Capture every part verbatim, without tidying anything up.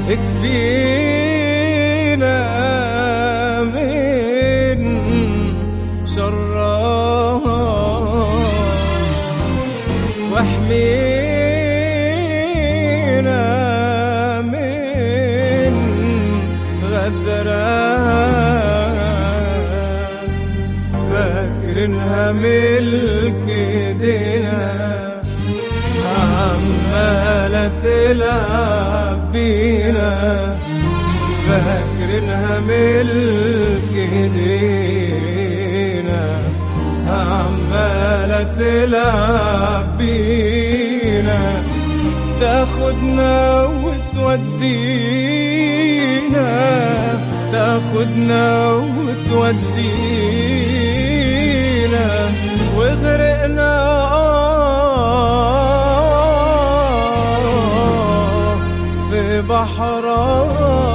اكفينا من شرها واحمينا من غدرها. فاكرينها ملك ايدينا عمالة تلعب بينا. فاكرينها ملك ايدينا عمالة تلعب بينا. تاخدنا وتودينا تاخدنا وتودينا وغرقنا في بحرها.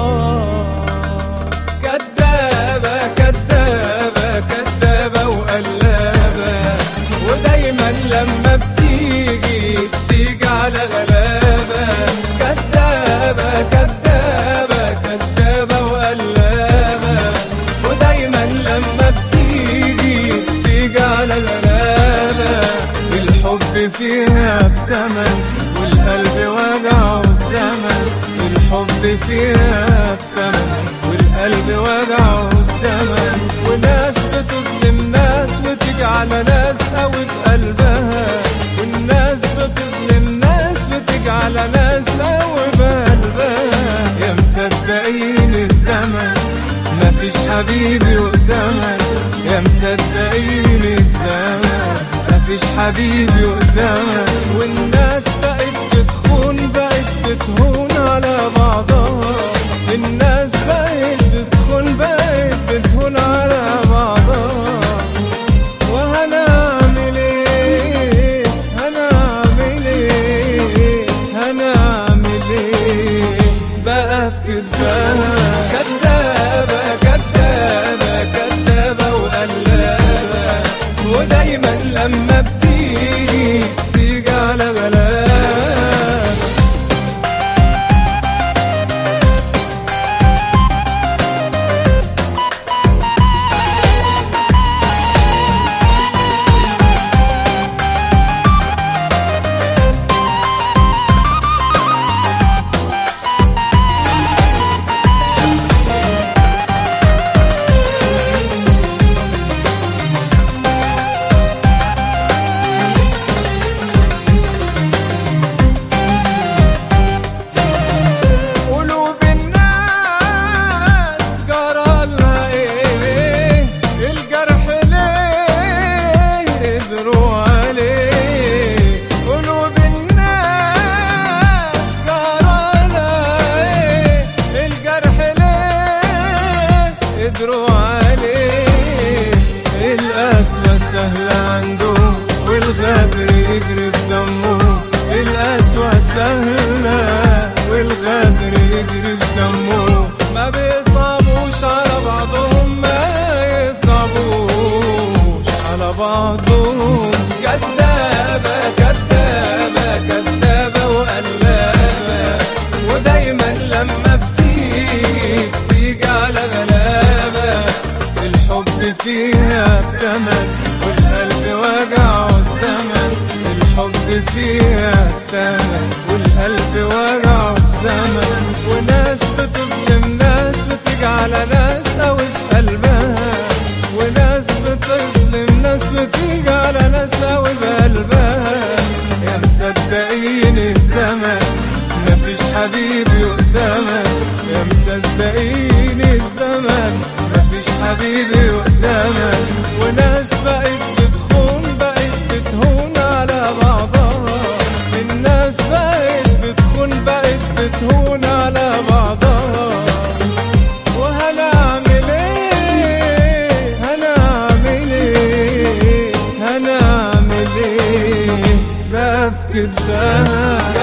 كدابة كدابة كدابة وقلابة ودايما لما بتيجي بتيجي على غلابة. كدابة كدابة كدابة وقلابة ودايما لما بتيجي بتيجي على غلابة. الحب فيها بتمن والقلب وجعه الزمن. الحب فيها بتمن والقلب وجعه الزمن. وناس بتظلم ناس وتيجي على ناس قوي بقلبها. والناس بتظلم ناس وتيجي على ناس قوي بقلبها. يا مصدقين الزمن مفيش حبيبي وقتمن. يا مصدقين الزمن مفيش حبيبي وقتمن. والناس بقت بتخون بقت بتهون على بعضها. الناس بقت بتخون بقت بتهون على بعضها. وهنعمل ايه هنعمل ايه هنعمل ايه بقى في كدبها. كدابة كدابة كدابة وقلابة ودايما لما بتيجي بتيجي على غلابة. القسوة سهلة عنده والغدر يجري في دمه. القسوة سهلة والغدر يجري في دمه. ما بيصعبوش على بعضهم ما يصعبوش على بعضهم. كدابة كدابة كدابة وقلابة ودايما لما بتيجي بتيجي على غلابة. الحب فيها بتمن والقلب وجعه الزمن. الحب فيها بتمن والقلب وجعه الزمن. وناس بتظلم ناس وتيجي على ناس قوي بقلبها. وناس بتظلم ناس وتيجي على ناس قوي بقلبها. يا مصدقين الزمن مفيش حبيبي وقتمن. يا مصدقين الزمن مفيش حبيبي وقتمن. وناس بقت بتخون بقت بتهون على بعضها. الناس بقت بتخون بقت بتهون على بعضها. وهنعمل ايه هنعمل ايه هنعمل ايه بقى في كدبها.